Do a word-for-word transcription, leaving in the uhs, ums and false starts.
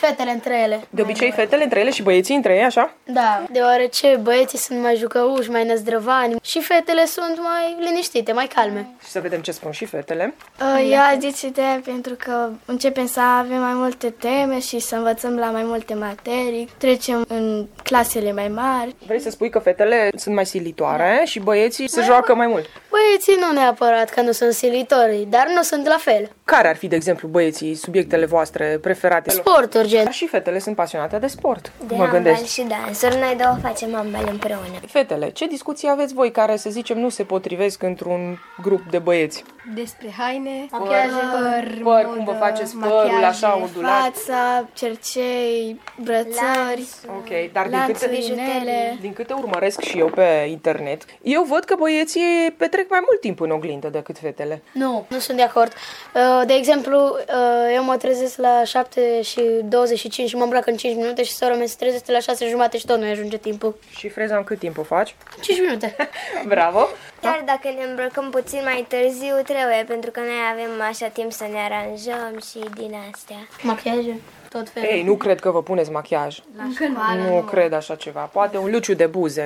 fetele între ele. De obicei fetele între ele și băieții între ei, așa? Da, deoarece băieții sunt mai jucăuși, mai năzdrăvani și fetele sunt mai liniștite, mai calme. Și să vedem ce spun și fetele. Eu aș zice de pentru că începem să avem mai multe teme și să învățăm la mai multe materii, trecem în clasele mai mari. Vrei să spui că fetele sunt mai silitoare și băieții se joacă mai mult? Băieții nu neapărat că nu sunt silitori, dar nu sunt la fel. Care ar fi, de exemplu, băieții, subiectele voastre preferate? Sporturi, gen. Dar și fetele sunt pasionate de sport, De mă gândesc. handbal și dansuri, noi două facem ambele împreună. Fetele, ce discuții aveți voi care, să zicem, nu se potrivesc într-un grup de băieți? Despre haine, Machiaje, păr, păr, modă, cum vă faceți părul, machiaje, așa, ondulat? fața, cercei, brățări, Ok, dar din câte, lanțuri, inele. din câte urmăresc și eu pe internet, eu văd că băieții petrec mai mult timp în oglindă decât fetele. Nu, nu sunt de acord. Uh, De exemplu, uh, eu mă trezesc la șapte și douăzeci și cinci și mă îmbrac în cinci minute și sora mea se trezește la șase jumate și tot nu ajunge timpul. Și freza în cât timp o faci? cinci minute. Bravo! Chiar dacă ne îmbrăcăm puțin mai târziu, trebuie, pentru că noi avem așa timp să ne aranjăm și din astea. Machiaje, tot felul. Ei, nu cred că vă puneți machiaj. La școală, Nu cred așa ceva. Poate un luciu de buze.